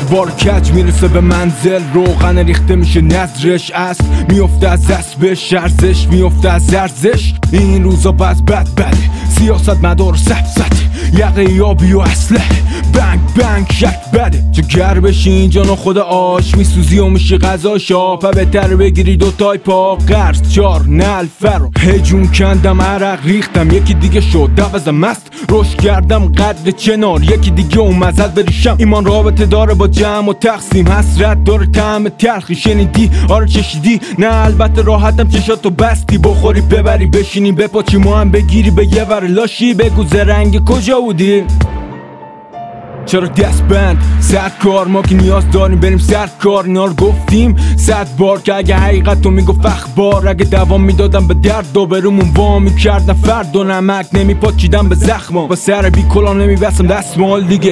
بار کج میرسه به منزل، روغن ریخته میشه نظرش، است میفته از دست به شرزش، میفته از ارزش. این روزا بد بده، سیاست مدار سبزده، یقه یابی و اسلحه، بنگ بنگ شک بده. چه گر بشی اینجا نخود آش میسوزی و میشی غذا شاپه، بهتر بگیری دوتای پا قرص چار نل فرو. هجون کندم عرق ریختم، یکی دیگه شد دوز مست، روش کردم قدر چنار، یکی دیگه اومزد بریشم. ایمان رابطه داره با جمع و تقسیم، حسرت داره طعم تلخی، شنیدی آره چشیدی نه البته راحتم چشاتو بستی، بخوری ببری بشینی بپاچی ما هم بگیری به یه ور لاشی. بگو زرنگ کجا بودی؟ چرا دست بند سرکار؟ ما که نیاز داریم بریم سرکار. اینا رو گفتیم 100 بار که اگه حقیقت رو میگفت اخبار، اگه دوام میدادم به درد و برومون وا میکردن فرد و نمک نمیپاچیدم به زخما، با سر بی کلا نمیبستم دستمال دیگه.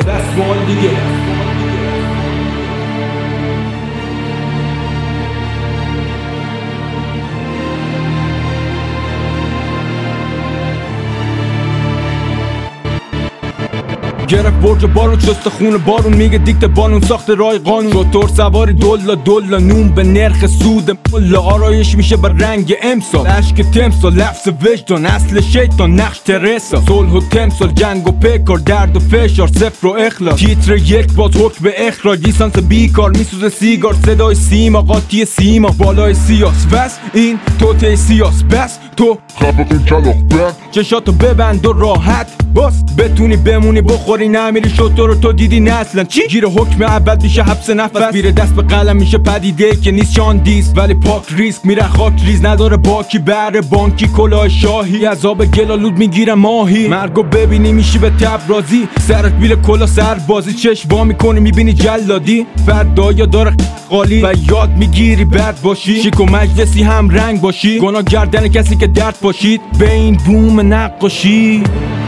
گرفت برج بارون شست خون بارون، میگه دیکت بانون ساخت رای قانون. شطور سواری دلا نون به نرخ سود ملا، آرایش میشه به رنگ امسال، عشق تمسال لفظ وجدان اصل شیطان نقش ترسا. صلح و تمسال جنگ و پیکار درد و فشار صفر و اخلاص. تیتر یک باز حکم اخراج، لیسانس بیکار میسوزه سیگار، صدای سیما قاطی سیما بالای سیاس بس. این توته سیاس بس تو خفه کن کلاق بند، چشاتو ببند و راحت باس، بتونی بمونی بخوری نمیری شطور رو تو دیدی نه اصلا چی؟ گیر حکم اول میشه حبس نفس، میره دست به قلم میشه پدیده که نیست شاندیس، ولی پاک ریسک میره خاک ریز، نداره باکی بره بانکی کلاه شاهی، عذاب گلالود میگیره ماهی. مرگو ببینی میشی به تب رازی، سرت بیل کلا سربازی، چشم وا میکنی میبینی جلادی، فردایا داره خالی و یاد میگیری بد باشی، شیک و مجلسی هم رنگ باشی، گناه گردن کسی که درد باشید به این بوم نقاشی.